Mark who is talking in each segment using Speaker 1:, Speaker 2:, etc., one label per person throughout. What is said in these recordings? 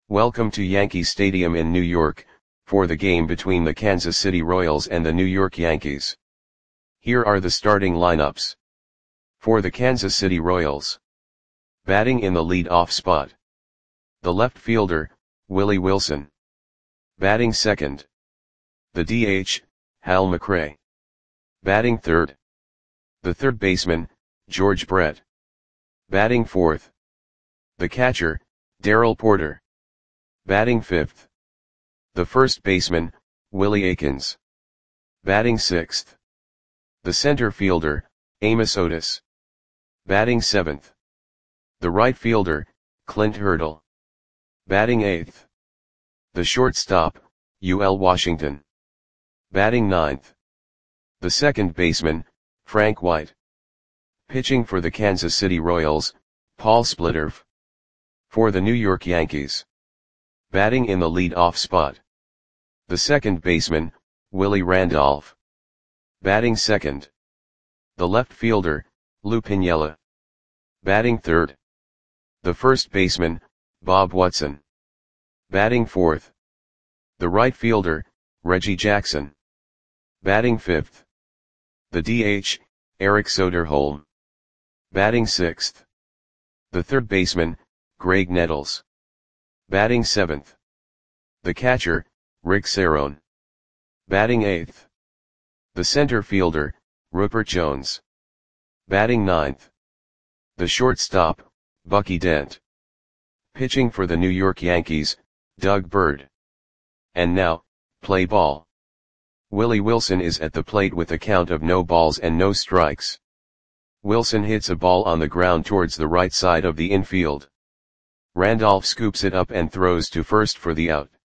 Speaker 1: Welcome to Yankee Stadium in New York, for the game between the Kansas City Royals and the New York Yankees. Here are the starting lineups. For the Kansas City Royals. Batting in the lead-off spot. The left fielder, Willie Wilson. Batting second. The DH, Hal McRae. Batting third. The third baseman, George Brett. Batting fourth. The catcher, Darrell Porter. Batting fifth. The first baseman, Willie Aikens. Batting sixth. The center fielder, Amos Otis. Batting seventh. The right fielder, Clint Hurdle. Batting eighth. The shortstop, UL Washington. Batting ninth. The second baseman, Frank White. Pitching for the Kansas City Royals, Paul Splittorff. For the New York Yankees. Batting in the lead-off spot. The second baseman, Willie Randolph. Batting second. The left fielder, Lou Piniella. Batting third. The first baseman, Bob Watson. Batting fourth. The right fielder, Reggie Jackson. Batting fifth. The DH, Eric Soderholm. Batting sixth. The third baseman, Greg Nettles. Batting seventh. The catcher, Rick Cerone. Batting eighth. The center fielder, Rupert Jones. Batting ninth. The shortstop, Bucky Dent. Pitching for the New York Yankees, Doug Bird. And now, play ball. Willie Wilson is at the plate with a count of no balls and no strikes. Wilson hits a ball on the ground towards the right side of the infield. Randolph scoops it up and throws to first for the out.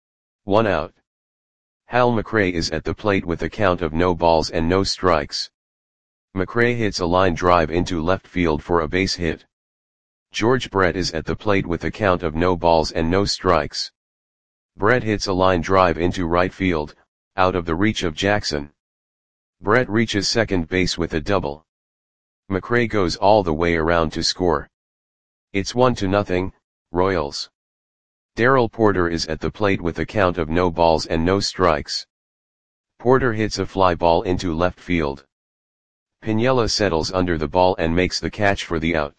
Speaker 1: 1 out. Hal McRae is at the plate with a count of no balls and no strikes. McRae hits a line drive into left field for a base hit. George Brett is at the plate with a count of no balls and no strikes. Brett hits a line drive into right field, out of the reach of Jackson. Brett reaches second base with a double. McRae goes all the way around to score. It's 1-0, Royals. Darrell Porter is at the plate with a count of no balls and no strikes. Porter hits a fly ball into left field. Piniella settles under the ball and makes the catch for the out.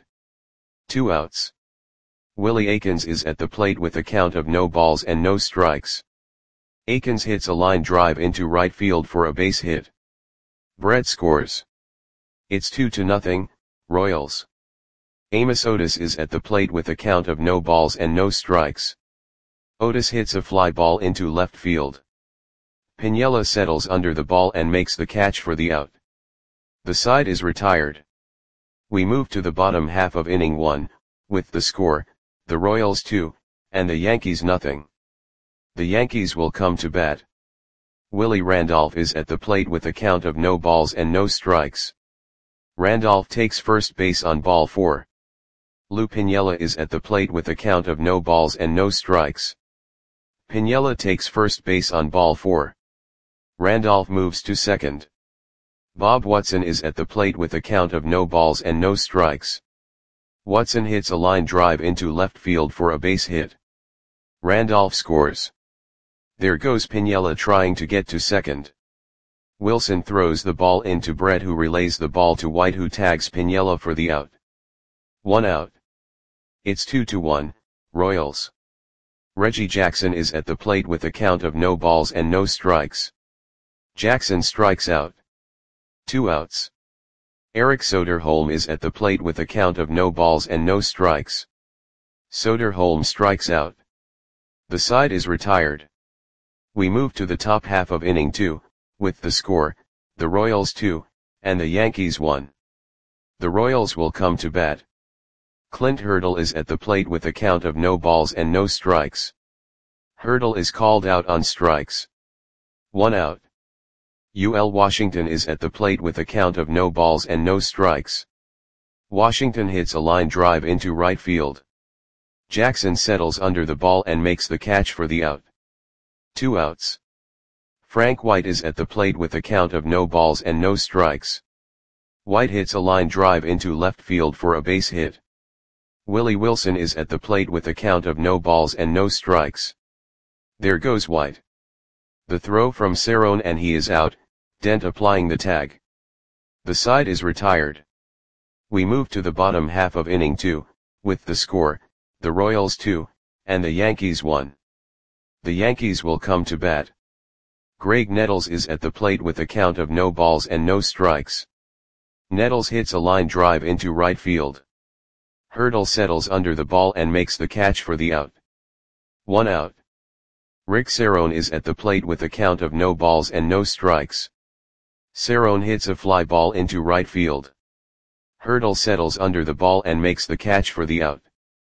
Speaker 1: 2 outs. Willie Aikens is at the plate with a count of no balls and no strikes. Aikens hits a line drive into right field for a base hit. Brett scores. It's 2-0, Royals. Amos Otis is at the plate with a count of no balls and no strikes. Otis hits a fly ball into left field. Piniella settles under the ball and makes the catch for the out. The side is retired. We move to the bottom half of inning 1, with the score, the Royals 2, and the Yankees 0. The Yankees will come to bat. Willie Randolph is at the plate with a count of no balls and no strikes. Randolph takes first base on ball 4. Lou Piniella is at the plate with a count of no balls and no strikes. Piniella takes first base on ball 4. Randolph moves to second. Bob Watson is at the plate with a count of no balls and no strikes. Watson hits a line drive into left field for a base hit. Randolph scores. There goes Piniella trying to get to second. Wilson throws the ball into Brett, who relays the ball to White, who tags Piniella for the out. 1 out. It's 2-1, Royals. Reggie Jackson is at the plate with a count of no balls and no strikes. Jackson strikes out. 2 outs. Eric Soderholm is at the plate with a count of no balls and no strikes. Soderholm strikes out. The side is retired. We move to the top half of inning 2, with the score, the Royals 2, and the Yankees 1. The Royals will come to bat. Clint Hurdle is at the plate with a count of no balls and no strikes. Hurdle is called out on strikes. 1 out. UL Washington is at the plate with a count of no balls and no strikes. Washington hits a line drive into right field. Jackson settles under the ball and makes the catch for the out. 2 outs. Frank White is at the plate with a count of no balls and no strikes. White hits a line drive into left field for a base hit. Willie Wilson is at the plate with a count of no balls and no strikes. There goes White. The throw from Cerrone and he is out, Dent applying the tag. The side is retired. We move to the bottom half of inning 2, with the score, the Royals 2, and the Yankees 1. The Yankees will come to bat. Graig Nettles is at the plate with a count of no balls and no strikes. Nettles hits a line drive into right field. Hurdle settles under the ball and makes the catch for the out. 1 out. Rick Cerrone is at the plate with a count of no balls and no strikes. Cerrone hits a fly ball into right field. Hurdle settles under the ball and makes the catch for the out.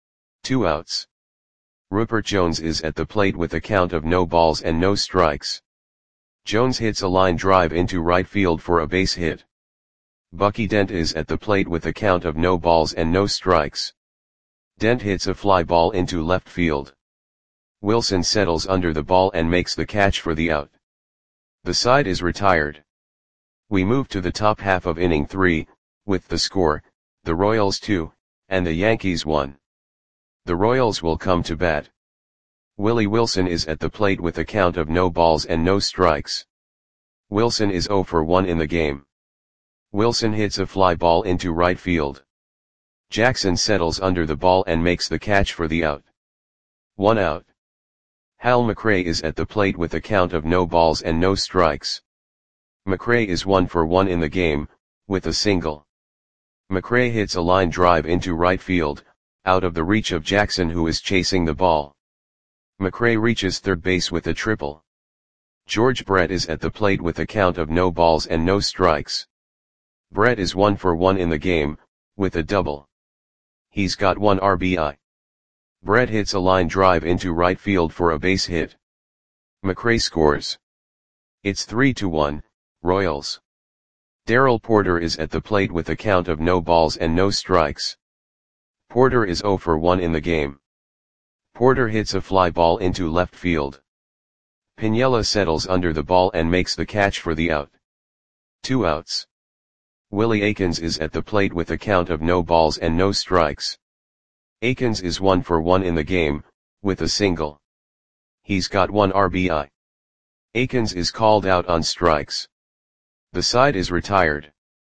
Speaker 1: 2 outs. Rupert Jones is at the plate with a count of no balls and no strikes. Jones hits a line drive into right field for a base hit. Bucky Dent is at the plate with a count of no balls and no strikes. Dent hits a fly ball into left field. Wilson settles under the ball and makes the catch for the out. The side is retired. We move to the top half of inning 3, with the score, the Royals 2, and the Yankees 1. The Royals will come to bat. Willie Wilson is at the plate with a count of no balls and no strikes. Wilson is 0 for 1 in the game. Wilson hits a fly ball into right field. Jackson settles under the ball and makes the catch for the out. 1 out. Hal McRae is at the plate with a count of no balls and no strikes. McRae is 1 for 1 in the game, with a single. McRae hits a line drive into right field, out of the reach of Jackson who is chasing the ball. McRae reaches third base with a triple. George Brett is at the plate with a count of no balls and no strikes. Brett is 1 for 1 in the game, with a double. He's got 1 RBI. Brett hits a line drive into right field for a base hit. McRae scores. It's 3-1, Royals. Darrell Porter is at the plate with a count of no balls and no strikes. Porter is 0 for 1 in the game. Porter hits a fly ball into left field. Piniella settles under the ball and makes the catch for the out. 2 outs. Willie Aikens is at the plate with a count of no balls and no strikes. Aikens is 1 for 1 in the game, with a single. He's got 1 RBI. Aikens is called out on strikes. The side is retired.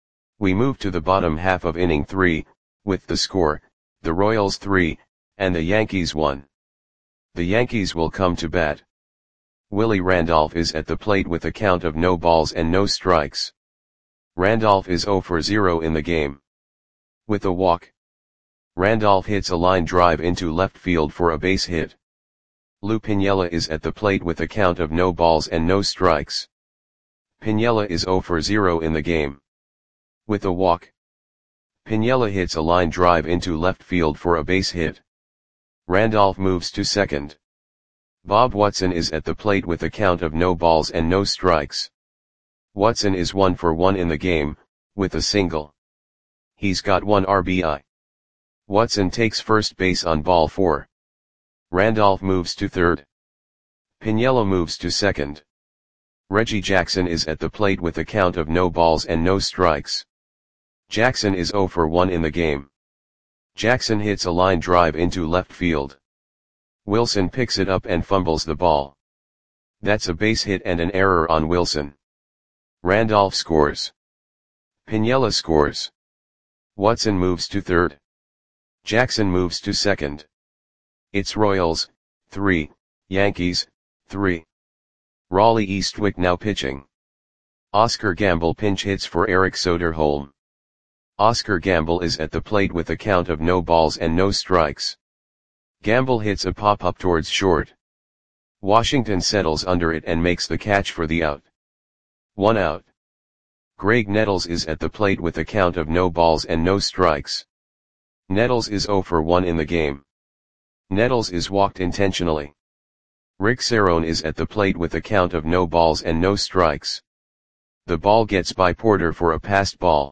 Speaker 1: We move to the bottom half of inning 3, with the score, the Royals 3, and the Yankees 1. The Yankees will come to bat. Willie Randolph is at the plate with a count of no balls and no strikes. Randolph is 0 for 0 in the game. With a walk. Randolph hits a line drive into left field for a base hit. Lou Piniella is at the plate with a count of no balls and no strikes. Piniella is 0 for 0 in the game. With a walk. Piniella hits a line drive into left field for a base hit. Randolph moves to second. Bob Watson is at the plate with a count of no balls and no strikes. Watson is 1 for 1 in the game, with a single. He's got 1 RBI. Watson takes first base on ball 4. Randolph moves to third. Piniella moves to second. Reggie Jackson is at the plate with a count of no balls and no strikes. Jackson is 0 for 1 in the game. Jackson hits a line drive into left field. Wilson picks it up and fumbles the ball. That's a base hit and an error on Wilson. Randolph scores. Piniella scores. Watson moves to third. Jackson moves to second. It's Royals, 3, Yankees, 3. Raleigh Eastwick now pitching. Oscar Gamble pinch hits for Eric Soderholm. Oscar Gamble is at the plate with a count of no balls and no strikes. Gamble hits a pop-up towards short. Washington settles under it and makes the catch for the out. 1 out. Graig Nettles is at the plate with a count of no balls and no strikes. Nettles is 0 for 1 in the game. Nettles is walked intentionally. Rick Cerrone is at the plate with a count of no balls and no strikes. The ball gets by Porter for a passed ball.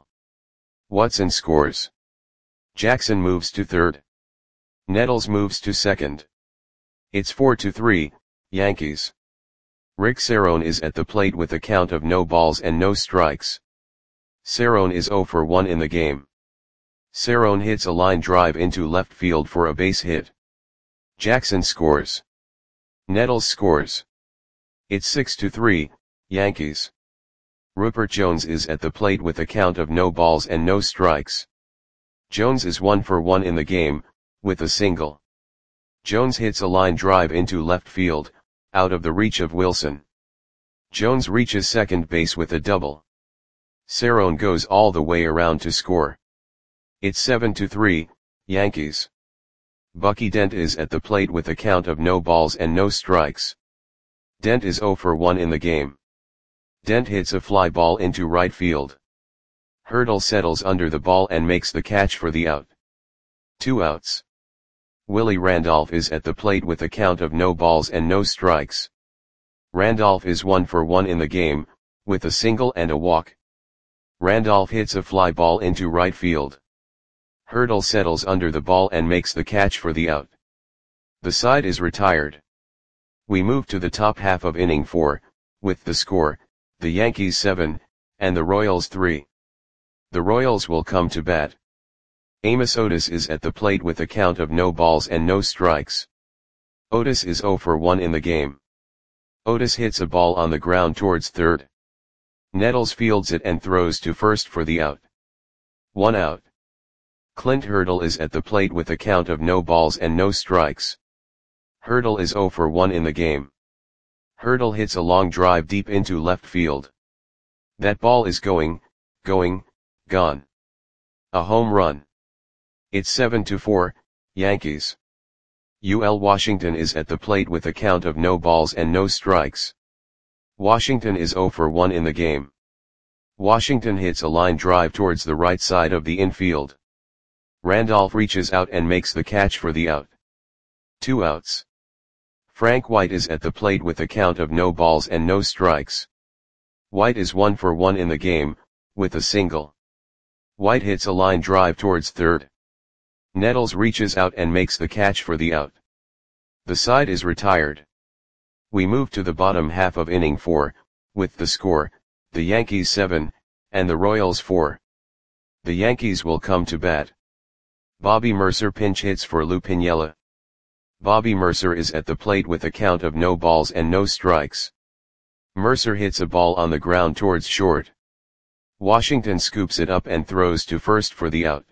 Speaker 1: Watson scores. Jackson moves to third. Nettles moves to second. It's 4-3, Yankees. Rick Cerrone is at the plate with a count of no balls and no strikes. Cerrone is 0 for 1 in the game. Cerrone hits a line drive into left field for a base hit. Jackson scores. Nettles scores. It's 6-3, Yankees. Rupert Jones is at the plate with a count of no balls and no strikes. Jones is 1 for 1 in the game, with a single. Jones hits a line drive into left field, out of the reach of Wilson. Jones reaches second base with a double. Cerrone goes all the way around to score. It's 7-3, Yankees. Bucky Dent is at the plate with a count of no balls and no strikes. Dent is 0 for 1 in the game. Dent hits a fly ball into right field. Hurdle settles under the ball and makes the catch for the out. 2 outs. Willie Randolph is at the plate with a count of no balls and no strikes. Randolph is 1 for 1 in the game, with a single and a walk. Randolph hits a fly ball into right field. Hurdle settles under the ball and makes the catch for the out. The side is retired. We move to the top half of inning 4, with the score, the Yankees 7, and the Royals 3. The Royals will come to bat. Amos Otis is at the plate with a count of no balls and no strikes. Otis is 0 for 1 in the game. Otis hits a ball on the ground towards third. Nettles fields it and throws to first for the out. 1 out. Clint Hurdle is at the plate with a count of no balls and no strikes. Hurdle is 0 for 1 in the game. Hurdle hits a long drive deep into left field. That ball is going, gone. A home run. It's 7-4, Yankees. UL Washington is at the plate with a count of no balls and no strikes. Washington is 0 for 1 in the game. Washington hits a line drive towards the right side of the infield. Randolph reaches out and makes the catch for the out. 2 outs. Frank White is at the plate with a count of no balls and no strikes. White is 1 for 1 in the game, with a single. White hits a line drive towards third. Nettles reaches out and makes the catch for the out. The side is retired. We move to the bottom half of inning 4, with the score, the Yankees 7, and the Royals 4. The Yankees will come to bat. Bobby Mercer pinch hits for Lou Piniella. Bobby Mercer is at the plate with a count of no balls and no strikes. Mercer hits a ball on the ground towards short. Washington scoops it up and throws to first for the out.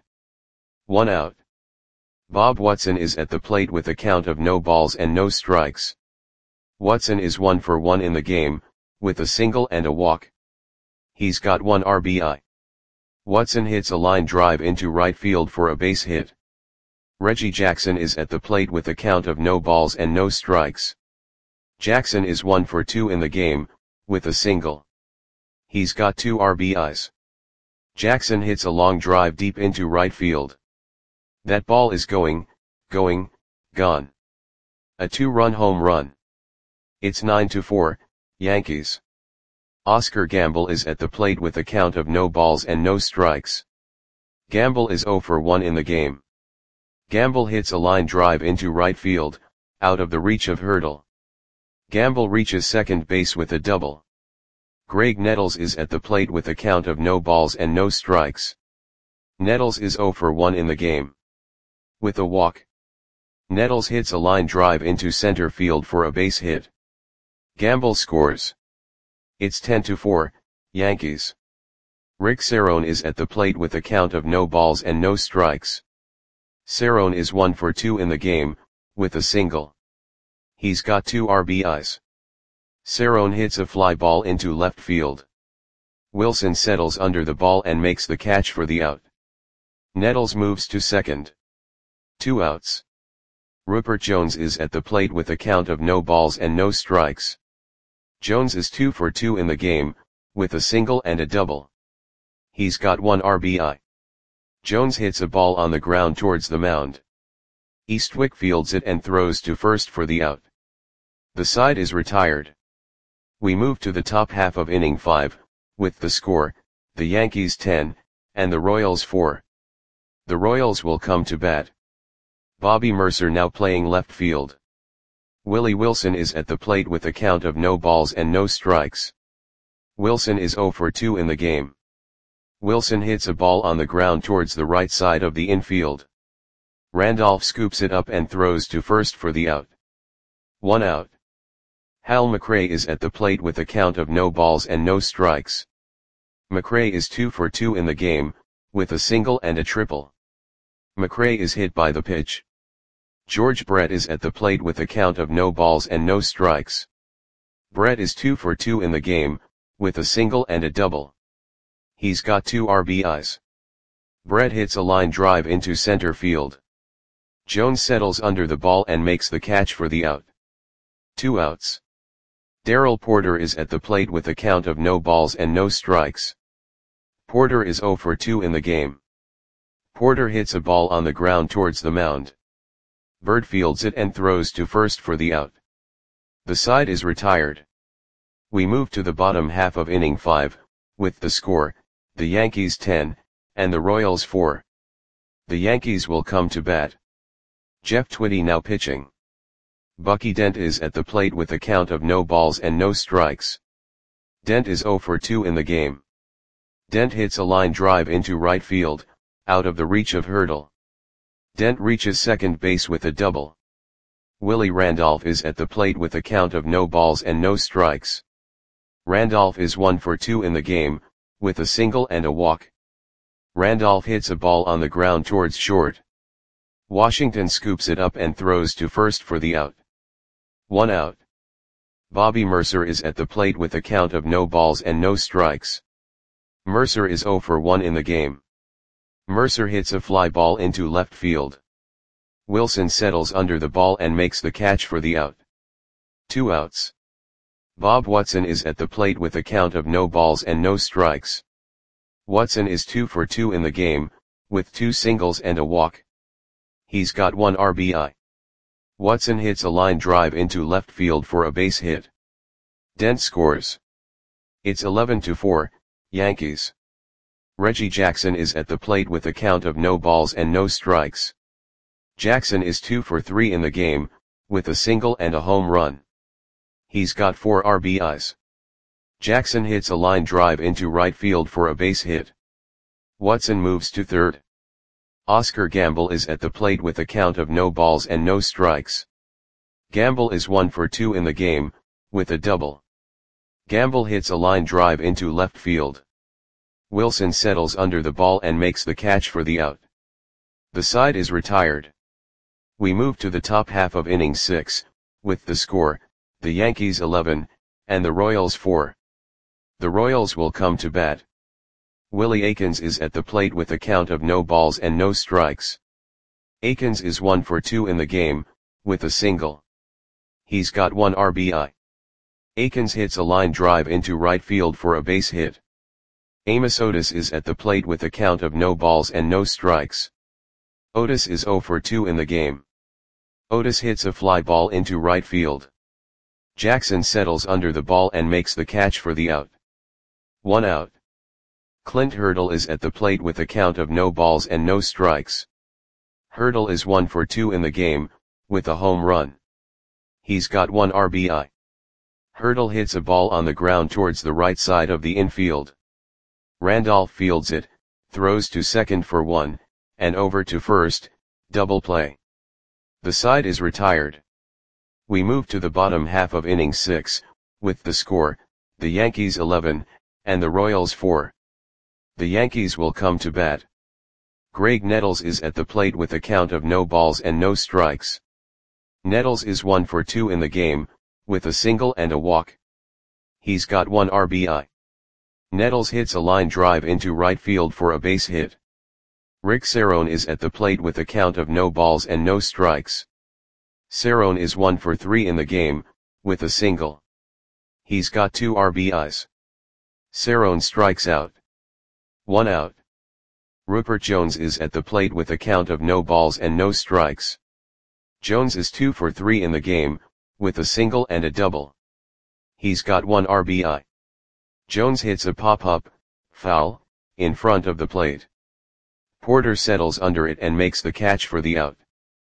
Speaker 1: 1 out. Bob Watson is at the plate with a count of no balls and no strikes. Watson is 1 for 1 in the game, with a single and a walk. He's got 1 RBI. Watson hits a line drive into right field for a base hit. Reggie Jackson is at the plate with a count of no balls and no strikes. Jackson is 1 for 2 in the game, with a single. He's got 2 RBIs. Jackson hits a long drive deep into right field. That ball is going, gone. A 2-run home run. It's 9-4, Yankees. Oscar Gamble is at the plate with a count of no balls and no strikes. Gamble is 0 for 1 in the game. Gamble hits a line drive into right field, out of the reach of Hurdle. Gamble reaches second base with a double. Greg Nettles is at the plate with a count of no balls and no strikes. Nettles is 0 for 1 in the game. With a walk. Nettles hits a line drive into center field for a base hit. Gamble scores. It's 10-4, Yankees. Rick Cerrone is at the plate with a count of no balls and no strikes. Cerrone is 1 for 2 in the game, with a single. He's got 2 RBIs. Cerrone hits a fly ball into left field. Wilson settles under the ball and makes the catch for the out. Nettles moves to second. 2 outs. Rupert Jones is at the plate with a count of no balls and no strikes. Jones is 2 for 2 in the game, with a single and a double. He's got 1 RBI. Jones hits a ball on the ground towards the mound. Eastwick fields it and throws to first for the out. The side is retired. We move to the top half of inning 5, with the score, the Yankees 10, and the Royals 4. The Royals will come to bat. Bobby Mercer now playing left field. Willie Wilson is at the plate with a count of no balls and no strikes. Wilson is 0 for 2 in the game. Wilson hits a ball on the ground towards the right side of the infield. Randolph scoops it up and throws to first for the out. 1 out. Hal McRae is at the plate with a count of no balls and no strikes. McRae is 2 for 2 in the game, with a single and a triple. McRae is hit by the pitch. George Brett is at the plate with a count of no balls and no strikes. Brett is 2 for 2 in the game, with a single and a double. He's got 2 RBIs. Brett hits a line drive into center field. Jones settles under the ball and makes the catch for the out. 2 outs. Darrell Porter is at the plate with a count of no balls and no strikes. Porter is 0 for 2 in the game. Porter hits a ball on the ground towards the mound. Bird fields it and throws to first for the out. The side is retired. We move to the bottom half of inning 5, with the score, the Yankees 10, and the Royals 4. The Yankees will come to bat. Jeff Twitty now pitching. Bucky Dent is at the plate with a count of no balls and no strikes. Dent is 0 for 2 in the game. Dent hits a line drive into right field, out of the reach of Hurdle. Dent reaches second base with a double. Willie Randolph is at the plate with a count of no balls and no strikes. Randolph is 1 for 2 in the game, with a single and a walk. Randolph hits a ball on the ground towards short. Washington scoops it up and throws to first for the out. 1 out. Bobby Mercer is at the plate with a count of no balls and no strikes. Mercer is 0 for 1 in the game. Mercer hits a fly ball into left field. Wilson settles under the ball and makes the catch for the out. 2 outs. Bob Watson is at the plate with a count of no balls and no strikes. Watson is 2 for 2 in the game, with 2 singles and a walk. He's got 1 RBI. Watson hits a line drive into left field for a base hit. Dent scores. It's 11-4, Yankees. Reggie Jackson is at the plate with a count of no balls and no strikes. Jackson is 2 for 3 in the game, with a single and a home run. He's got 4 RBIs. Jackson hits a line drive into right field for a base hit. Watson moves to third. Oscar Gamble is at the plate with a count of no balls and no strikes. Gamble is 1 for 2 in the game, with a double. Gamble hits a line drive into left field. Wilson settles under the ball and makes the catch for the out. The side is retired. We move to the top half of inning 6, with the score, the Yankees 11, and the Royals 4. The Royals will come to bat. Willie Aikens is at the plate with a count of no balls and no strikes. Aikens is 1 for 2 in the game, with a single. He's got 1 RBI. Aikens hits a line drive into right field for a base hit. Amos Otis is at the plate with a count of no balls and no strikes. Otis is 0 for 2 in the game. Otis hits a fly ball into right field. Jackson settles under the ball and makes the catch for the out. 1 out. Clint Hurdle is at the plate with a count of no balls and no strikes. Hurdle is 1 for 2 in the game, with a home run. He's got 1 RBI. Hurdle hits a ball on the ground towards the right side of the infield. Randolph fields it, throws to second for 1, and over to first, double play. The side is retired. We move to the bottom half of inning 6, with the score, the Yankees 11, and the Royals 4. The Yankees will come to bat. Greg Nettles is at the plate with a count of no balls and no strikes. Nettles is 1 for 2 in the game, with a single and a walk. He's got 1 RBI. Nettles hits a line drive into right field for a base hit. Rick Cerone is at the plate with a count of no balls and no strikes. Cerone is 1 for 3 in the game, with a single. He's got 2 RBIs. Cerone strikes out. 1 out. Rupert Jones is at the plate with a count of no balls and no strikes. Jones is 2 for 3 in the game, with a single and a double. He's got 1 RBI. Jones hits a pop-up, foul, in front of the plate. Porter settles under it and makes the catch for the out.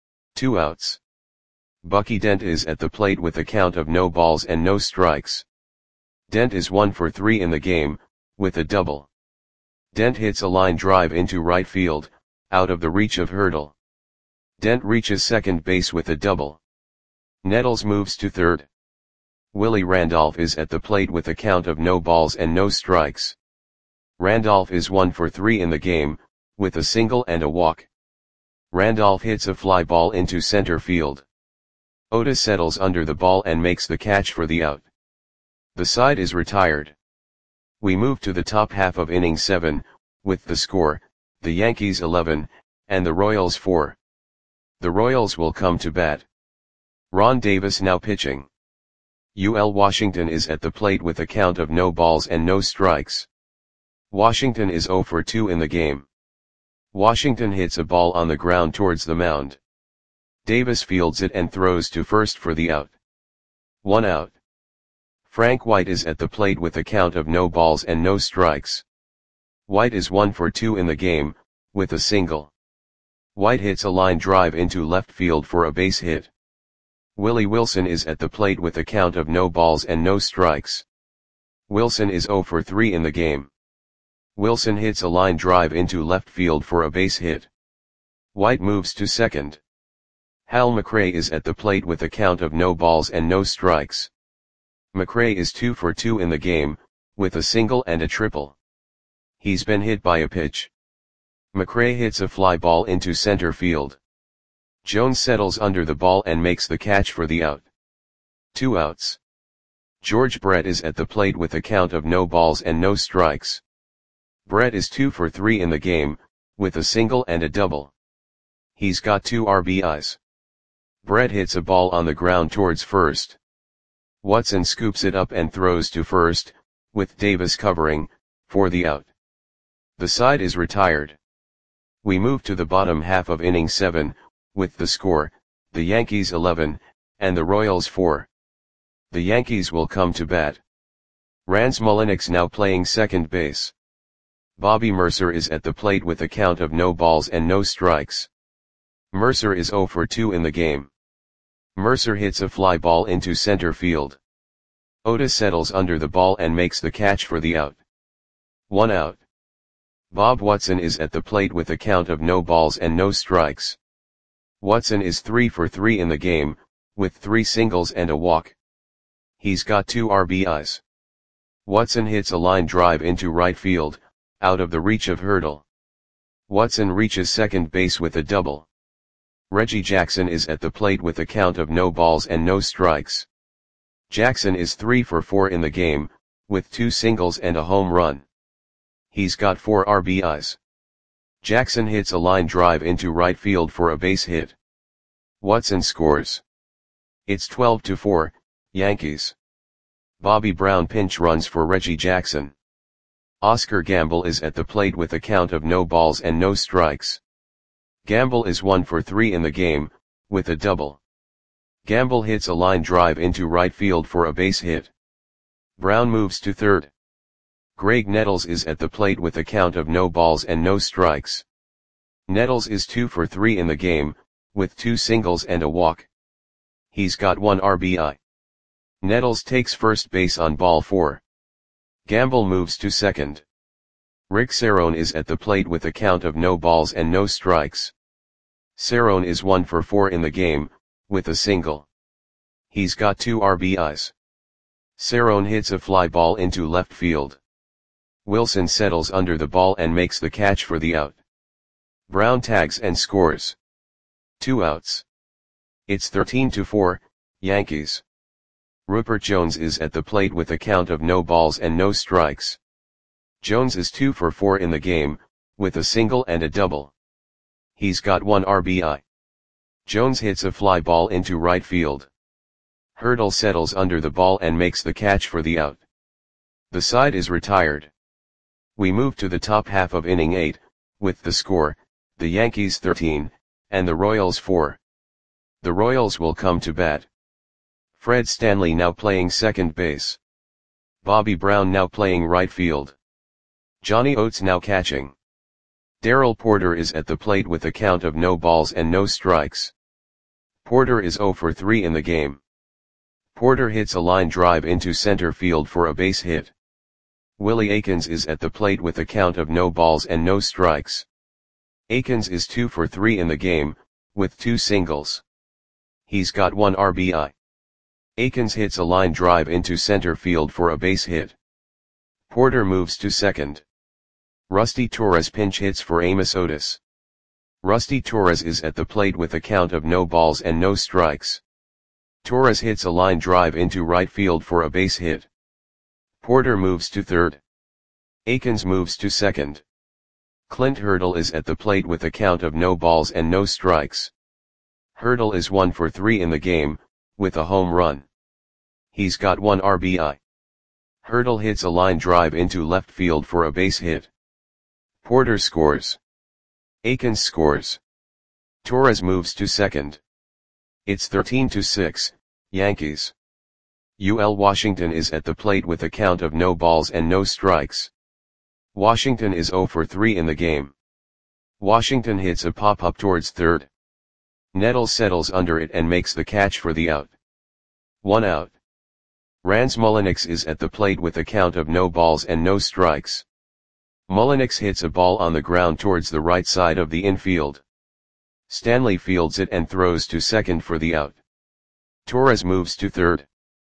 Speaker 1: 2 outs. Bucky Dent is at the plate with a count of no balls and no strikes. Dent is 1 for 3 in the game, with a double. Dent hits a line drive into right field, out of the reach of Hurdle. Dent reaches second base with a double. Nettles moves to third. Willie Randolph is at the plate with a count of no balls and no strikes. Randolph is 1 for 3 in the game, with a single and a walk. Randolph hits a fly ball into center field. Otis settles under the ball and makes the catch for the out. The side is retired. We move to the top half of inning 7, with the score, the Yankees 11, and the Royals 4. The Royals will come to bat. Ron Davis now pitching. UL Washington is at the plate with a count of no balls and no strikes. Washington is 0 for 2 in the game. Washington hits a ball on the ground towards the mound. Davis fields it and throws to first for the out. 1 out. Frank White is at the plate with a count of no balls and no strikes. White is 1 for 2 in the game, with a single. White hits a line drive into left field for a base hit. Willie Wilson is at the plate with a count of no balls and no strikes. Wilson is 0 for 3 in the game. Wilson hits a line drive into left field for a base hit. White moves to second. Hal McRae is at the plate with a count of no balls and no strikes. McRae is 2 for 2 in the game, with a single and a triple. He's been hit by a pitch. McRae hits a fly ball into center field. Jones settles under the ball and makes the catch for the out. 2 outs. George Brett is at the plate with a count of no balls and no strikes. Brett is 2 for 3 in the game, with a single and a double. He's got 2 RBIs. Brett hits a ball on the ground towards first. Watson scoops it up and throws to first, with Davis covering, for the out. The side is retired. We move to the bottom half of inning 7, with the score, the Yankees 11, and the Royals 4. The Yankees will come to bat. Rance Mulliniks now playing second base. Bobby Mercer is at the plate with a count of no balls and no strikes. Mercer is 0 for 2 in the game. Mercer hits a fly ball into center field. Otis settles under the ball and makes the catch for the out. 1 out. Bob Watson is at the plate with a count of no balls and no strikes. Watson is 3 for 3 in the game, with 3 singles and a walk. He's got 2 RBIs. Watson hits a line drive into right field, out of the reach of Hurdle. Watson reaches second base with a double. Reggie Jackson is at the plate with a count of no balls and no strikes. Jackson is 3 for 4 in the game, with 2 singles and a home run. He's got 4 RBIs. Jackson hits a line drive into right field for a base hit. Watson scores. It's 12-4, Yankees. Bobby Brown pinch runs for Reggie Jackson. Oscar Gamble is at the plate with a count of no balls and no strikes. Gamble is 1 for 3 in the game, with a double. Gamble hits a line drive into right field for a base hit. Brown moves to third. Greg Nettles is at the plate with a count of no balls and no strikes. Nettles is 2 for 3 in the game, with 2 singles and a walk. He's got 1 RBI. Nettles takes first base on ball 4. Gamble moves to second. Rick Cerone is at the plate with a count of no balls and no strikes. Cerone is 1 for 4 in the game, with a single. He's got 2 RBIs. Cerone hits a fly ball into left field. Wilson settles under the ball and makes the catch for the out. Brown tags and scores. 2 outs. It's 13-4, Yankees. Rupert Jones is at the plate with a count of no balls and no strikes. Jones is 2 for 4 in the game, with a single and a double. He's got 1 RBI. Jones hits a fly ball into right field. Hurdle settles under the ball and makes the catch for the out. The side is retired. We move to the top half of inning 8, with the score, the Yankees 13, and the Royals 4. The Royals will come to bat. Fred Stanley now playing second base. Bobby Brown now playing right field. Johnny Oates now catching. Darrell Porter is at the plate with a count of no balls and no strikes. Porter is 0 for 3 in the game. Porter hits a line drive into center field for a base hit. Willie Aikens is at the plate with a count of no balls and no strikes. Aikens is 2 for 3 in the game, with 2 singles. He's got 1 RBI. Aikens hits a line drive into center field for a base hit. Porter moves to second. Rusty Torres pinch hits for Amos Otis. Rusty Torres is at the plate with a count of no balls and no strikes. Torres hits a line drive into right field for a base hit. Porter moves to third. Aikens moves to second. Clint Hurdle is at the plate with a count of no balls and no strikes. Hurdle is 1 for 3 in the game, with a home run. He's got 1 RBI. Hurdle hits a line drive into left field for a base hit. Porter scores. Aikens scores. Torres moves to second. It's 13-6, Yankees. UL Washington is at the plate with a count of no balls and no strikes. Washington is 0 for 3 in the game. Washington hits a pop-up towards third. Nettles settles under it and makes the catch for the out. 1 out. Rans Mulliniks is at the plate with a count of no balls and no strikes. Mulliniks hits a ball on the ground towards the right side of the infield. Stanley fields it and throws to second for the out. Torres moves to third.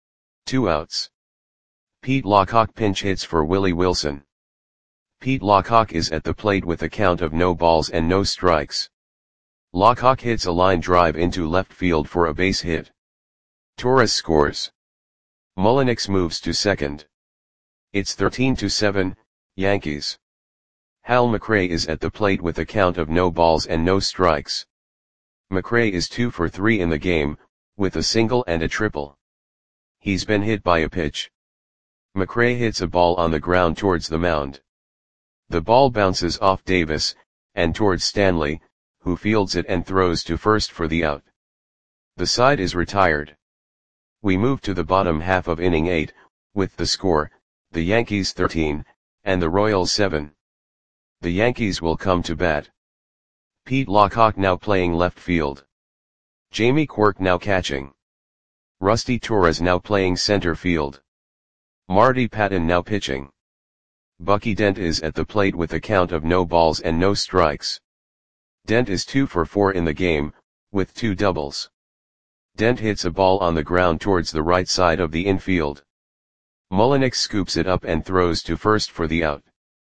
Speaker 1: 2 outs. Pete Lockock pinch hits for Willie Wilson. Pete Lockock is at the plate with a count of no balls and no strikes. Lockock hits a line drive into left field for a base hit. Torres scores. Mulliniks moves to second. It's 13-7, Yankees. Hal McRae is at the plate with a count of no balls and no strikes. McRae is 2 for 3 in the game, with a single and a triple. He's been hit by a pitch. McRae hits a ball on the ground towards the mound. The ball bounces off Davis, and towards Stanley, who fields it and throws to first for the out. The side is retired. We move to the bottom half of inning 8, with the score, the Yankees 13, and the Royals 7. The Yankees will come to bat. Pete Lockock now playing left field. Jamie Quirk now catching. Rusty Torres now playing center field. Marty Patton now pitching. Bucky Dent is at the plate with a count of no balls and no strikes. Dent is 2 for 4 in the game, with 2 doubles. Dent hits a ball on the ground towards the right side of the infield. Mulliniks scoops it up and throws to first for the out.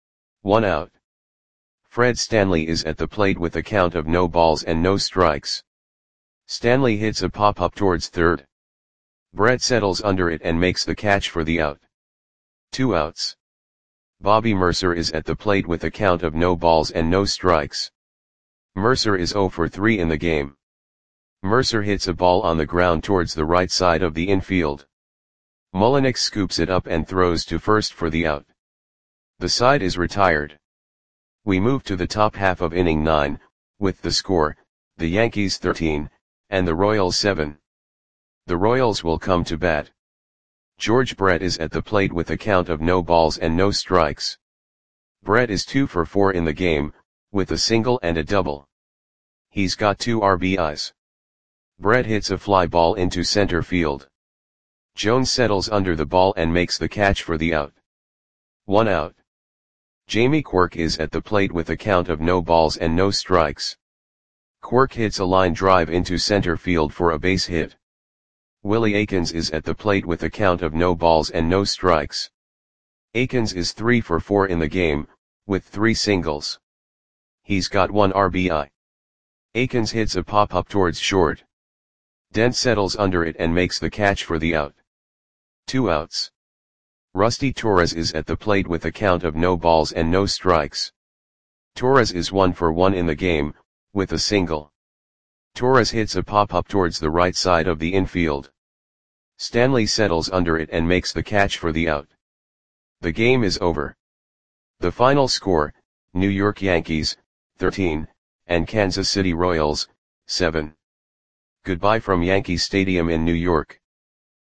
Speaker 1: 1 out. Fred Stanley is at the plate with a count of no balls and no strikes. Stanley hits a pop-up towards third. Brett settles under it and makes the catch for the out. 2 outs. Bobby Mercer is at the plate with a count of no balls and no strikes. Mercer is 0 for 3 in the game. Mercer hits a ball on the ground towards the right side of the infield. Mulliniks scoops it up and throws to first for the out. The side is retired. We move to the top half of inning 9, with the score, the Yankees 13, and the Royals 7. The Royals will come to bat. George Brett is at the plate with a count of no balls and no strikes. Brett is 2 for 4 in the game, with a single and a double. He's got 2 RBIs. Brett hits a fly ball into center field. Jones settles under the ball and makes the catch for the out. 1 out. Jamie Quirk is at the plate with a count of no balls and no strikes. Quirk hits a line drive into center field for a base hit. Willie Aikens is at the plate with a count of no balls and no strikes. Aikens is 3 for 4 in the game, with 3 singles. He's got 1 RBI. Aikens hits a pop-up towards short. Dent settles under it and makes the catch for the out. 2 outs. Rusty Torres is at the plate with a count of no balls and no strikes. Torres is 1 for 1 in the game, with a single. Torres hits a pop-up towards the right side of the infield. Stanley settles under it and makes the catch for the out. The game is over. The final score, New York Yankees, 13, and Kansas City Royals, 7. Goodbye from Yankee Stadium in New York.